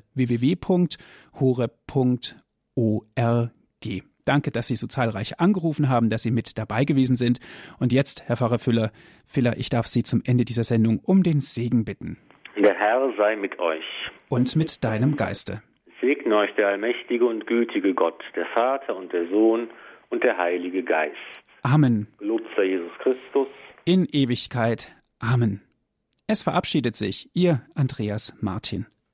www.horeb.org. Danke, dass Sie so zahlreich angerufen haben, dass Sie mit dabei gewesen sind. Und jetzt, Herr Pfarrer Filler, ich darf Sie zum Ende dieser Sendung um den Segen bitten. Der Herr sei mit euch. Und mit deinem Geiste. Segne euch der allmächtige und gütige Gott, der Vater und der Sohn und der Heilige Geist. Amen. Gelobt sei Jesus Christus. in Ewigkeit. Amen. Es verabschiedet sich Ihr Andreas Martin.